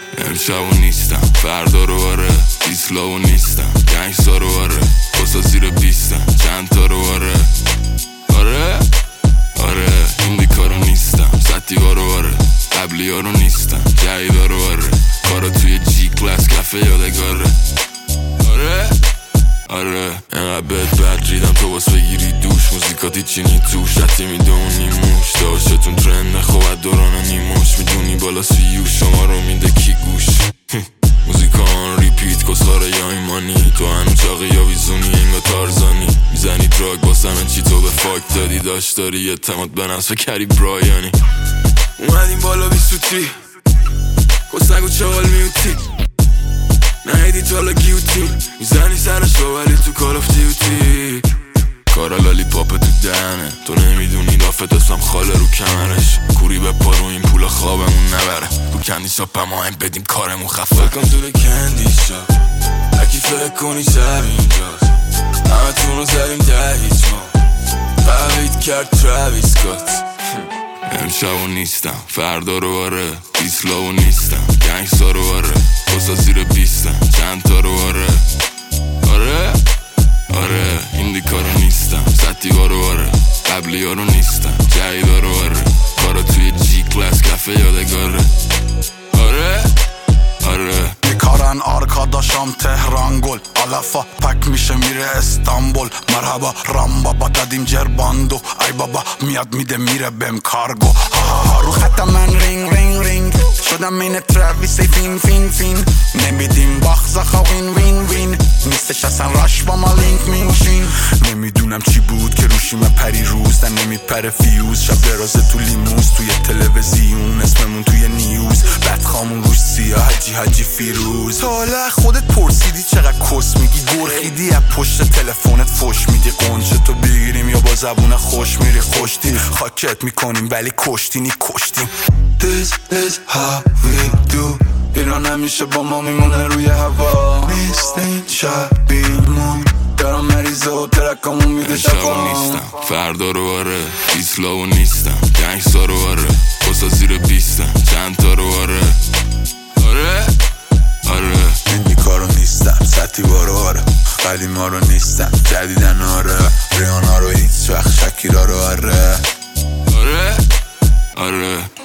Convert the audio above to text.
امشبو نیستم فردا رو آره، ایسلاو نیستم گنگستا رو آره، بسا زیر بیستم چند تا رو آره ایندیکا رو نیستم ستیوا رو آره، قبلی ها رو نیستم جایدا رو آره، کارا توی جی کلاس کفه یادگاره آره اینقدر بد ریدم تو باس بگیری دوش، موزیکاتی چینی توش حتی میدونی موش داشتون ترند خوبت دوران نیموش، میدونی بالا سیوش شما رو میده کی گوش موزیکان ریپیت کسخاره یا ایمانی، تو هنو چاقی یا ویزونی انگا تارزانی، میزنی دراگ باسمه چی تو به فاک دادی، داشت داری اعتماد به نفس کری برایانی، اومدیم بالا بی سوتی کسنگو چوال میوتی نهیدی تالا گیوتی، میزنی سرش ولی تو کال آف دیوتی، کارا لالی پاپ تو دهنه، تو نمیدونی دافت اسمم خاله رو کمرش، کوری به پا رو این پول خوابمون نبره، تو کندی شاپ ما هم بدیم کارمون خفه، فکرم تو ده کندی شاپ اکی فکر کنی شب اینجاست، همه تون رو زدیم ده هیچ ما فقید کرد تراویس کات، امشبو نیستم فردا رو آره، ایسلاو نیستم گنگستا رو آره، بسا زیر بیستم چند تا رو آره ایندیکا رو نیستم ستیوا رو آره، قبلی ها رو نیستم جایدا رو آره، کارا توی جی کلاس کفه یادگاره میکارن آرکاداشام تهران گل علفا پک میشه میره استانبول، مرحبا رامبابا دادیم جرباندو، ای بابا میاد میده میره بهم کارگو، رو خط من رینگ رینگ رینگ شدم این تراویس فین نمیدیم باخزاخا وین وین وین، نیستش اصلا راش با ما لینک میشین، نمیدونم چی بود که روشیم پری روز در نمیپره فیوز، شب درازه تو لیموز توی تلویزیون اسممون توی نیوز، بدخامون روش سیاه حجی فیروز، تا حالا خودت پرسیدی چقدر کس میگی گرخیدی از پشت تلفنت فوش میدی، قنچه تو بگیریم یا با زبون خوش میری خوشتی، خاکت میکنیم ولی کشتینی کشتیم. This is how we do، ایران همیشه با ما میمونه روی هوا، نیستین شبیمون دارم مریضه و ترکامون میده شفا، نیستم فردا رو آره، ایسلاو نیستم گنگستا رو آره، بسا زیر بیستم چند تا رو آره ایندیکا رو نیستم ستیوا رو آره، قدیما رو نیستم جدیدن آره، ریانا رو هیچ وقت شکیرا رو آره